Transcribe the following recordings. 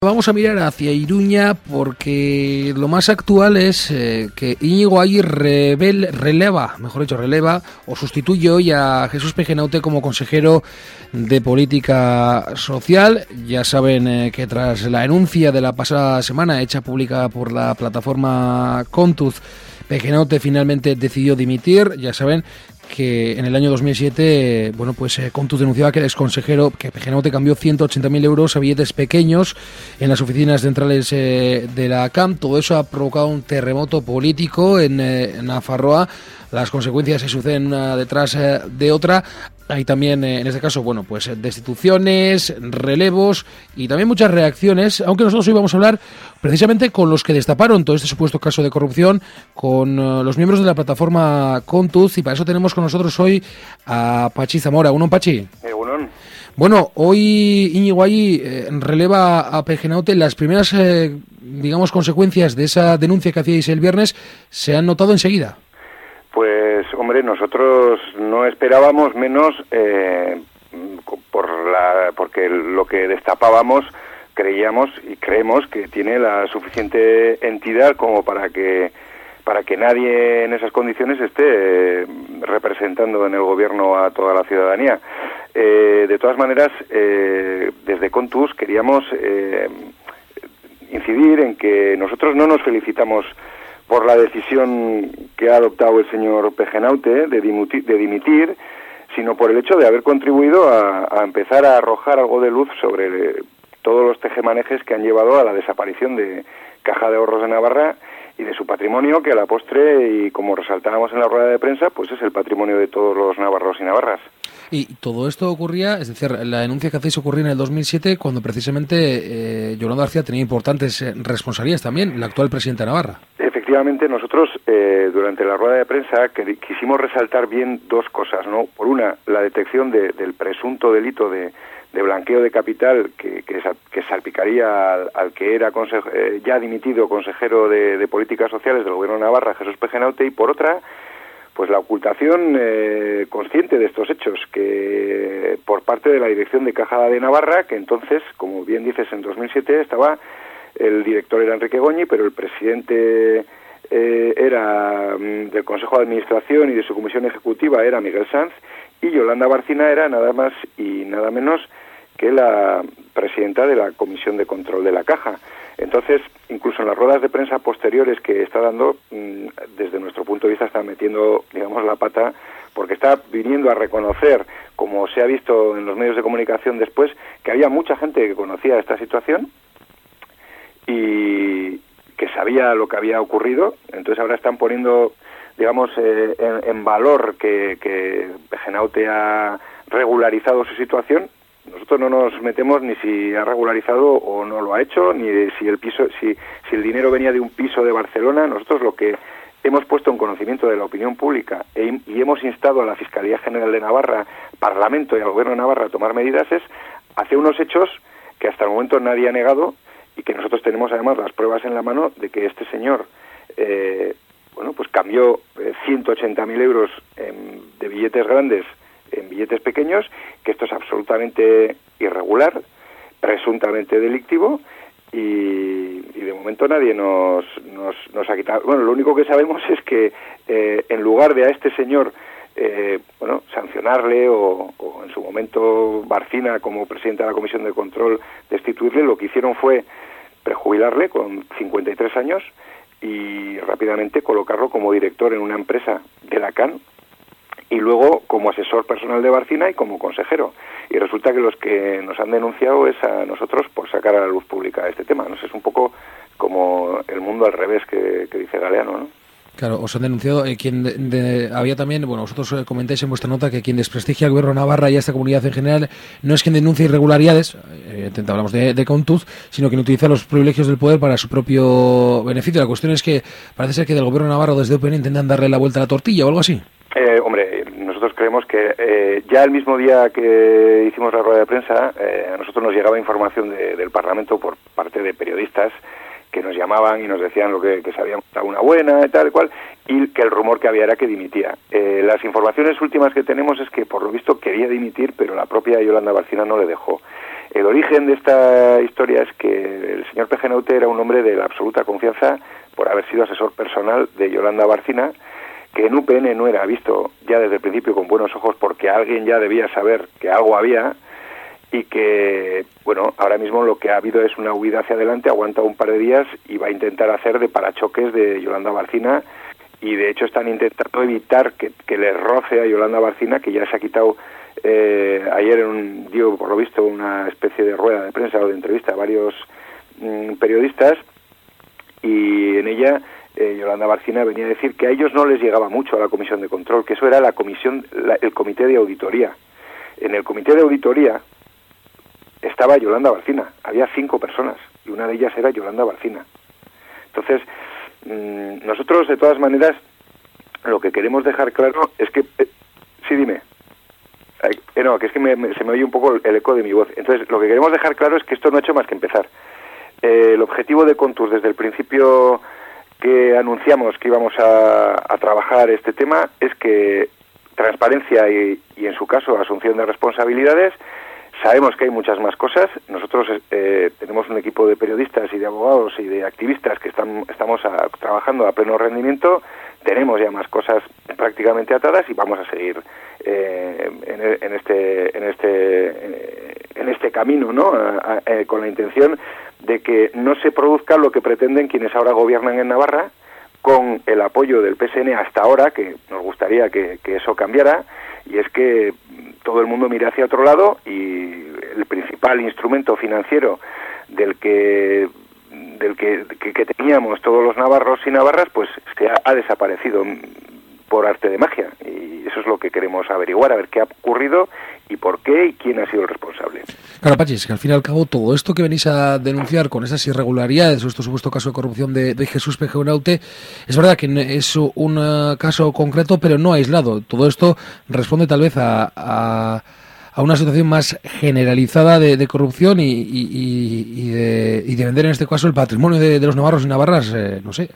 Vamos a mirar hacia Iruña porque lo más actual es que Íñigo Ayí releva o sustituye hoy a Jesús Pejenaute como consejero de Política Social. Ya saben que tras la denuncia de la pasada semana hecha pública por la plataforma Contuz, Pejenaute finalmente decidió dimitir. Ya saben que en el año 2007, Contuz denunciaba que el exconsejero, que Pejenaute cambió 180.000 euros a billetes pequeños en las oficinas centrales de la CAM. Todo eso ha provocado un terremoto político en Nafarroa. Las consecuencias se suceden una detrás de otra. Hay también, en este caso, destituciones, relevos y también muchas reacciones, aunque nosotros hoy vamos a hablar precisamente con los que destaparon todo este supuesto caso de corrupción, con los miembros de la plataforma Contuz, y para eso tenemos con nosotros hoy a Pachi Zamora. ¿Uno, Pachi? Egunon. Bueno, hoy Íñigo Ayí releva a Pejenaute. Las primeras, consecuencias de esa denuncia que hacíais el viernes se han notado enseguida. Pues, hombre, nosotros no esperábamos menos porque lo que destapábamos creíamos y creemos que tiene la suficiente entidad como para que nadie en esas condiciones esté representando en el gobierno a toda la ciudadanía. De todas maneras, desde Contuz queríamos incidir en que nosotros no nos felicitamos por la decisión que ha adoptado el señor Pejenaute de dimitir, sino por el hecho de haber contribuido a empezar a arrojar algo de luz sobre todos los tejemanejes que han llevado a la desaparición de Caja de Ahorros de Navarra y de su patrimonio, que a la postre, y como resaltábamos en la rueda de prensa, pues es el patrimonio de todos los navarros y navarras. Y todo esto ocurría, es decir, la denuncia que hacéis ocurría en el 2007, cuando precisamente Yolanda García tenía importantes responsabilidades también, la actual presidenta de Navarra. Efectivamente, nosotros durante la rueda de prensa quisimos resaltar bien dos cosas, ¿no? Por una, la detección del presunto delito de blanqueo de capital que salpicaría al que era ya dimitido consejero de Políticas Sociales del Gobierno de Navarra, Jesús Pejenaute, y por otra, pues la ocultación consciente de estos hechos, que por parte de la Dirección de Caja de Navarra, que entonces, como bien dices, en 2007 el director era Enrique Goñi, pero el presidente era del Consejo de Administración y de su comisión ejecutiva era Miguel Sanz, y Yolanda Barcina era nada más y nada menos que la presidenta de la Comisión de Control de la Caja. Entonces, incluso en las ruedas de prensa posteriores que está dando, desde nuestro punto de vista está metiendo, la pata, porque está viniendo a reconocer, como se ha visto en los medios de comunicación después, que había mucha gente que conocía esta situación y que sabía lo que había ocurrido. Entonces ahora están poniendo, en valor que Pejenaute ha regularizado su situación. Nosotros no nos metemos ni si ha regularizado o no lo ha hecho, ni de si el dinero venía de un piso de Barcelona. Nosotros lo que hemos puesto en conocimiento de la opinión pública y hemos instado a la Fiscalía General de Navarra, Parlamento y al Gobierno de Navarra a tomar medidas es hacia unos hechos que hasta el momento nadie ha negado y que nosotros tenemos además las pruebas en la mano de que este señor cambió 180.000 euros de billetes grandes en billetes pequeños, que esto es absolutamente irregular, presuntamente delictivo, y de momento nadie nos ha quitado. Bueno, lo único que sabemos es que en lugar de a este señor sancionarle o en su momento Barcina como presidenta de la Comisión de Control destituirle, lo que hicieron fue prejubilarle con 53 años y rápidamente colocarlo como director en una empresa de la CAN y luego como asesor personal de Barcina y como consejero. Y resulta que los que nos han denunciado es a nosotros por sacar a la luz pública este tema. No sé, es un poco como el mundo al revés que dice Galeano, ¿no? Claro, os han denunciado había también, vosotros comentáis en vuestra nota que quien desprestigia al Gobierno de Navarra y a esta comunidad en general no es quien denuncia irregularidades, hablamos de Contuz, sino quien utiliza los privilegios del poder para su propio beneficio. La cuestión es que parece ser que del Gobierno de Navarra o desde UPN intentan darle la vuelta a la tortilla o algo así. Nosotros creemos que ya el mismo día que hicimos la rueda de prensa, a nosotros nos llegaba información del Parlamento por parte de periodistas que nos llamaban y nos decían que se había montado una buena y tal y cual, y que el rumor que había era que dimitía. Las informaciones últimas que tenemos es que por lo visto quería dimitir, pero la propia Yolanda Barcina no le dejó. El origen de esta historia es que el señor Pejenaute era un hombre de la absoluta confianza por haber sido asesor personal de Yolanda Barcina, que en UPN no era visto ya desde el principio con buenos ojos porque alguien ya debía saber que algo había, y que, bueno, ahora mismo lo que ha habido es una huida hacia adelante, aguanta un par de días y va a intentar hacer de parachoques de Yolanda Barcina, y de hecho están intentando evitar que le roce a Yolanda Barcina, que ya se ha quitado ayer dio por lo visto una especie de rueda de prensa o de entrevista a varios periodistas, y en ella Yolanda Barcina venía a decir que a ellos no les llegaba mucho a la comisión de control, que eso era el comité de auditoría. En el comité de auditoría estaba Yolanda Barcina, había 5 personas y una de ellas era Yolanda Barcina. Entonces, nosotros de todas maneras lo que queremos dejar claro es que... sí, dime. No, que es que se me oye un poco el eco de mi voz. Entonces, lo que queremos dejar claro es que esto no ha hecho más que empezar. El objetivo de Contus desde el principio que anunciamos que íbamos a trabajar este tema es que transparencia y en su caso asunción de responsabilidades. Sabemos que hay muchas más cosas. Nosotros tenemos un equipo de periodistas y de abogados y de activistas que estamos trabajando a pleno rendimiento. Tenemos ya más cosas prácticamente atadas y vamos a seguir en este camino, ¿no? Con la intención de que no se produzca lo que pretenden quienes ahora gobiernan en Navarra, con el apoyo del PSN hasta ahora, que nos gustaría que eso cambiara, y es que todo el mundo mire hacia otro lado y el principal instrumento financiero del que teníamos todos los navarros y navarras, pues es que ha desaparecido por arte de magia, y eso es lo que queremos averiguar, a ver qué ha ocurrido y por qué y quién ha sido el responsable. Claro, Pachi, es que al fin y al cabo todo esto que venís a denunciar con esas irregularidades o este supuesto caso de corrupción de Jesús Pejenaute, es verdad que es un caso concreto pero no aislado. Todo esto responde tal vez a una situación más generalizada de corrupción y de vender en este caso el patrimonio de los navarros y navarras, no sé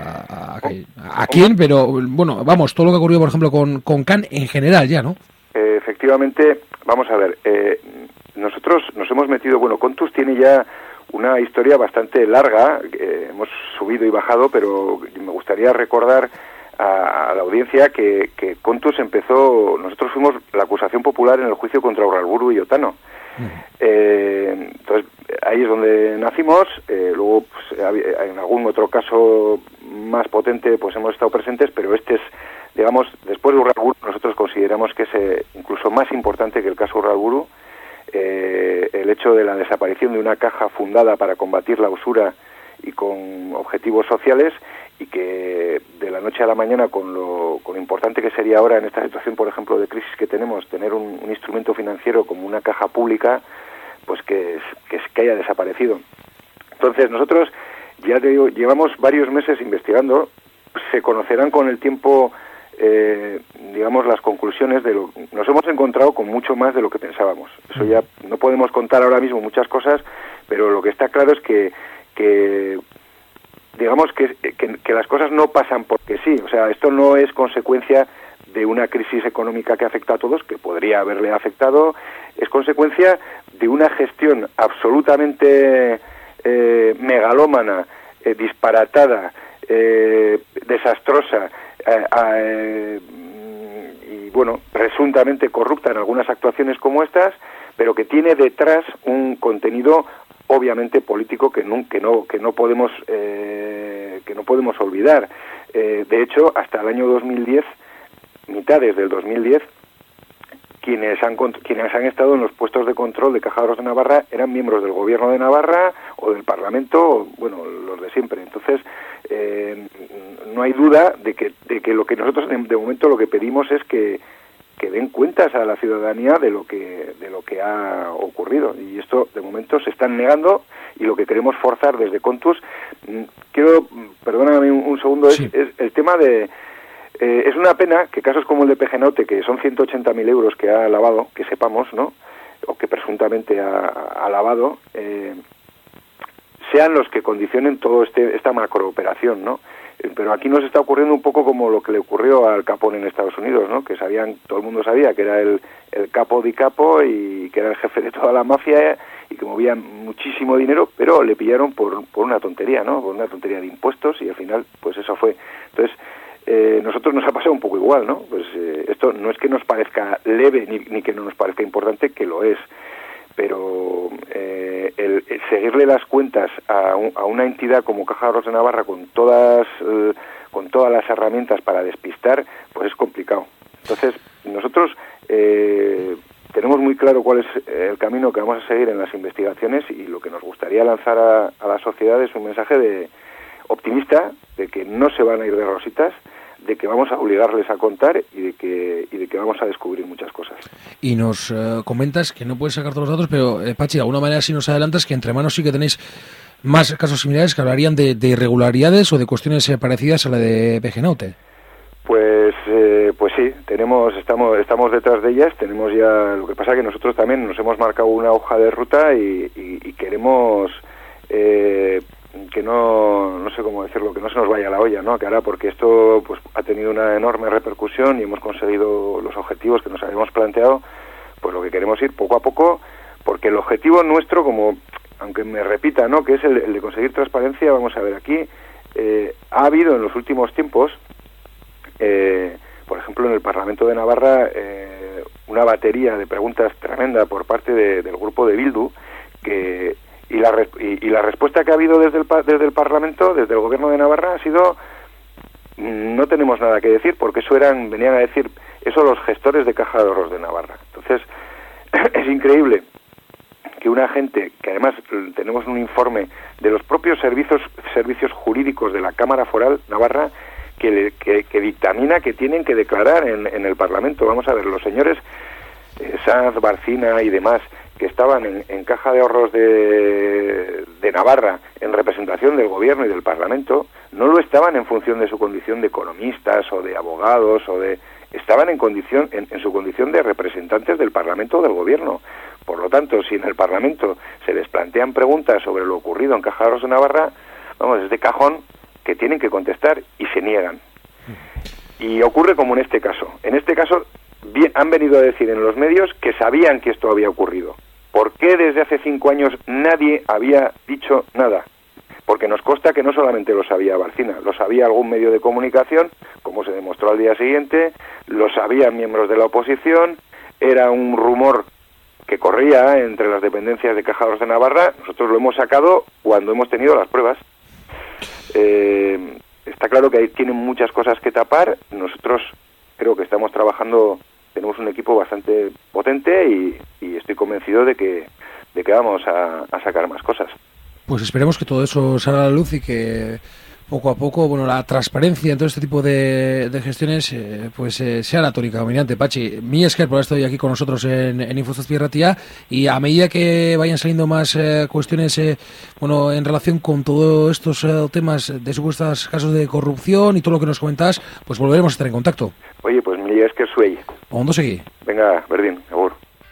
a quién, pero bueno, vamos, todo lo que ha ocurrido por ejemplo con Can en general ya, ¿no? Efectivamente, vamos a ver, nosotros nos hemos metido, bueno, Contus tiene ya una historia bastante larga, hemos subido y bajado, pero me gustaría recordar a la audiencia que Contus empezó, nosotros fuimos la acusación popular en el juicio contra Urralburu y Otano. Entonces ahí es donde nacimos. Luego pues, en algún otro caso más potente pues hemos estado presentes, pero este es, digamos, después de Urralburu nosotros consideramos que es incluso más importante que el caso Urralburu. El hecho de la desaparición de una caja fundada para combatir la usura y con objetivos sociales, y que de la noche a la mañana, con lo importante que sería ahora en esta situación, por ejemplo, de crisis que tenemos, tener un instrumento financiero como una caja pública, pues que haya desaparecido. Entonces nosotros, ya te digo, llevamos varios meses investigando. Se conocerán con el tiempo, digamos, las conclusiones de nos hemos encontrado con mucho más de lo que pensábamos. Eso ya no podemos contar ahora mismo muchas cosas, pero lo que está claro es que digamos que las cosas no pasan porque sí. O sea, esto no es consecuencia de una crisis económica que afecta a todos, que podría haberle afectado. Es consecuencia de una gestión absolutamente megalómana, disparatada, desastrosa, y bueno, presuntamente corrupta en algunas actuaciones como estas, pero que tiene detrás un contenido obviamente político que no podemos olvidar. De hecho, hasta el año 2010, mitades del 2010, quienes han estado en los puestos de control de Caja de Ahorros de Navarra eran miembros del Gobierno de Navarra o del Parlamento, bueno, los de siempre. Entonces, no hay duda de que lo que nosotros de momento lo que pedimos es que den cuentas a la ciudadanía de lo que ha ocurrido, y esto de momento se están negando, y lo que queremos forzar desde Contus, perdóname un segundo, sí. es el tema de es una pena que casos como el de Pejenaute, que son 180.000 euros que ha lavado, que sepamos, ¿no?, o que presuntamente ha lavado, sean los que condicionen todo esta macrooperación, ¿no? Pero aquí nos está ocurriendo un poco como lo que le ocurrió al Capone en Estados Unidos, ¿no?, que todo el mundo sabía que era el capo di capo y que era el jefe de toda la mafia, y que movía muchísimo dinero, pero le pillaron por una tontería, ¿no? Por una tontería de impuestos, y al final, pues eso fue. Entonces, nosotros nos ha pasado un poco igual, ¿no? Pues esto no es que nos parezca leve ni que no nos parezca importante, que lo es, pero el seguirle las cuentas a una entidad como Caja de Ahorros de Navarra con todas las herramientas para despistar, pues es complicado. Entonces, nosotros tenemos muy claro cuál es el camino que vamos a seguir en las investigaciones, y lo que nos gustaría lanzar a la sociedad es un mensaje optimista, de que no se van a ir de rositas, de que vamos a obligarles a contar y de que vamos a descubrir muchas cosas. Y nos comentas que no puedes sacar todos los datos, pero Pachi, de alguna manera sí nos adelantas que entre manos sí que tenéis más casos similares que hablarían de irregularidades o de cuestiones parecidas a la de PGNaute. Pues sí, estamos detrás de ellas, tenemos ya, lo que pasa que nosotros también nos hemos marcado una hoja de ruta y queremos que no sé cómo decirlo, que no se nos vaya la olla, ¿no? Que ahora, porque esto pues ha tenido una enorme repercusión y hemos conseguido los objetivos que nos habíamos planteado, pues lo que queremos ir poco a poco, porque el objetivo nuestro, como aunque me repita, ¿no?, que es el de conseguir transparencia. Vamos a ver, aquí ha habido en los últimos tiempos, por ejemplo, en el Parlamento de Navarra, una batería de preguntas tremenda por parte del grupo de Bildu, y la respuesta que ha habido desde el Parlamento, desde el Gobierno de Navarra, ha sido: no tenemos nada que decir, porque venían a decir eso los gestores de Caja de Ahorros de Navarra. Entonces, es increíble que una gente, que además tenemos un informe de los propios servicios jurídicos de la Cámara Foral Navarra, que dictamina que tienen que declarar en el Parlamento. Vamos a ver, los señores Sanz, Barcina y demás, que estaban en Caja de Ahorros de Navarra en representación del Gobierno y del Parlamento, no lo estaban en función de su condición de economistas o de abogados estaban en su condición de representantes del Parlamento o del Gobierno. Por lo tanto, si en el Parlamento se les plantean preguntas sobre lo ocurrido en Caja de Ahorros de Navarra, vamos, es de cajón que tienen que contestar, y se niegan. Y ocurre como en este caso. En este caso han venido a decir en los medios que sabían que esto había ocurrido. ¿Por qué desde hace 5 años nadie había dicho nada? Porque nos consta que no solamente lo sabía Barcina, lo sabía algún medio de comunicación, como se demostró al día siguiente, lo sabían miembros de la oposición, era un rumor que corría entre las dependencias de Caja de Ahorros de Navarra. Nosotros lo hemos sacado cuando hemos tenido las pruebas. Está claro que ahí tienen muchas cosas que tapar. Nosotros creo que estamos trabajando, tenemos un equipo bastante potente y estoy convencido de que vamos a sacar más cosas. Pues esperemos que todo eso salga a la luz y que poco a poco, bueno, la transparencia en todo este tipo de gestiones sea la tónica dominante. Pachi, mi esker por estar hoy aquí con nosotros en Infozazpi Ratia, y a medida que vayan saliendo más cuestiones en relación con todos estos temas de supuestos casos de corrupción y todo lo que nos comentas, pues volveremos a estar en contacto. Oye, pues mi esker zuei. Ondo seguí. Venga, berdin, agur.